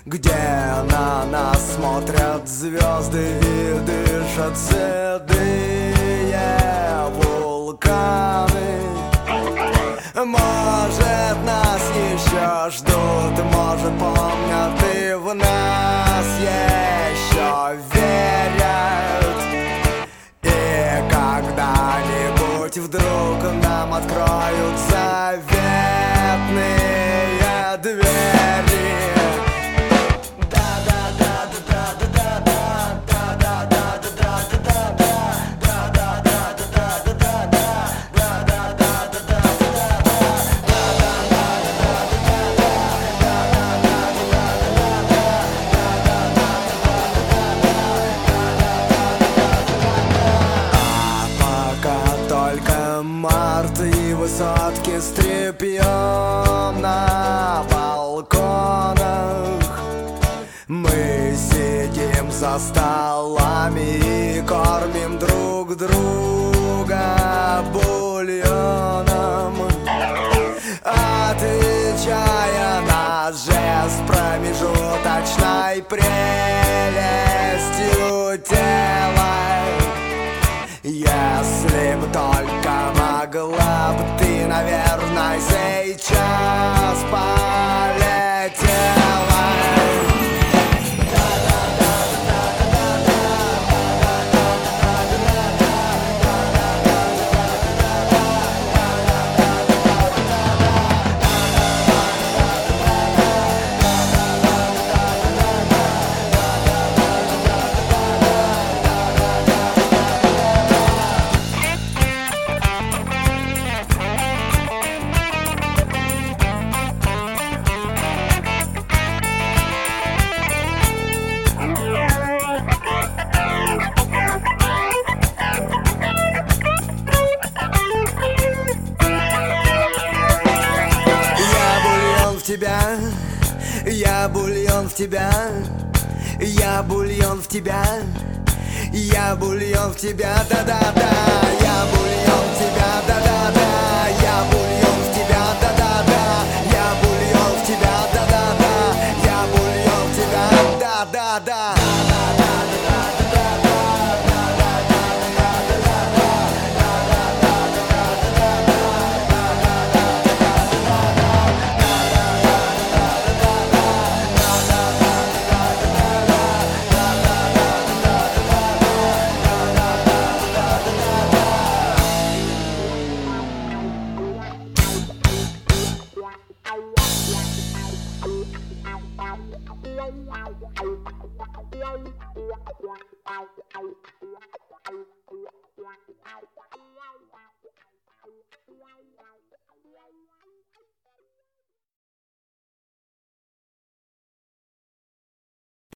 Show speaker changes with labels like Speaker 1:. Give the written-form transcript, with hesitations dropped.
Speaker 1: где на нас смотрят звезды и дышат седые вулканы. Может, нас еще ждут, может, помнят и в нас еще верят. И когда-нибудь вдруг нам откроют заветные двери. Март и высотки с тряпьем на балконах. Мы сидим за столами и кормим друг друга бульоном, отвечая на жест промежуточной прелестью тела. Если б только могла б ты, наверное, сейчас полетела. Я бульон в тебя, я бульон в тебя, я бульон в тебя, да-да-да, я бульон в тебя, да-да-да, я бульон в тебя, да-да-да, я бульон в тебя, да-да-да, я бульон в тебя, да-да-да.
Speaker 2: Wow.